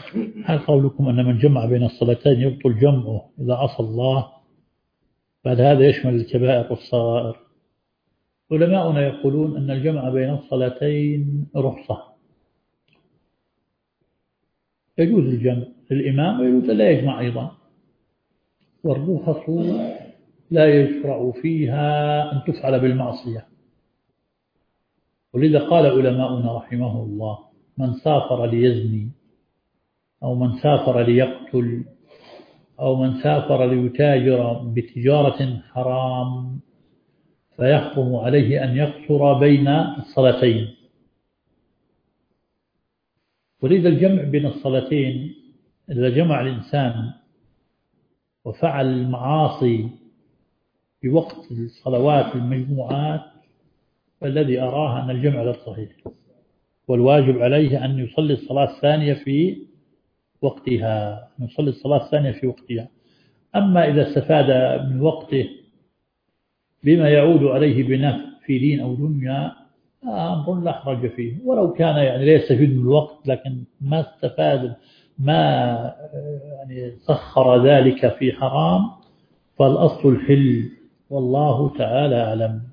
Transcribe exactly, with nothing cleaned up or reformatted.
هل قولكم أن من جمع بين الصلاتين يبطل جمعه إذا عصى الله، بعد هذا يشمل الكبائر والصغائر؟ علماؤنا يقولون أن الجمع بين الصلاتين رخصة، يجوز الجمع للإمام ويجوز لا يجمع أيضا، والرخص لا يشرع فيها أن تفعل بالمعصية. ولذا قال علماؤنا رحمه الله: من سافر ليزني، أو من سافر ليقتل، أو من سافر ليتاجر بتجارة حرام فيحرم عليه أن يقصر بين الصلاتين. ولذا الجمع بين الصلاتين، إذا جمع الإنسان وفعل المعاصي في وقت الصلوات المجموعات، فالذي أراه أن الجمع غير صحيح، والواجب عليه أن يصلي الصلاة الثانية في وقتها، يصلي الصلاة الثانية في وقتها. أما إذا استفاد من وقته بما يعود عليه بنفع في دين أو دنيا، أمر لا حرج فيه، ولو كان يعني لا يستفيد من الوقت لكن ما استفاد، ما يعني سخر ذلك في حرام، فالأصل الحل، والله تعالى أعلم.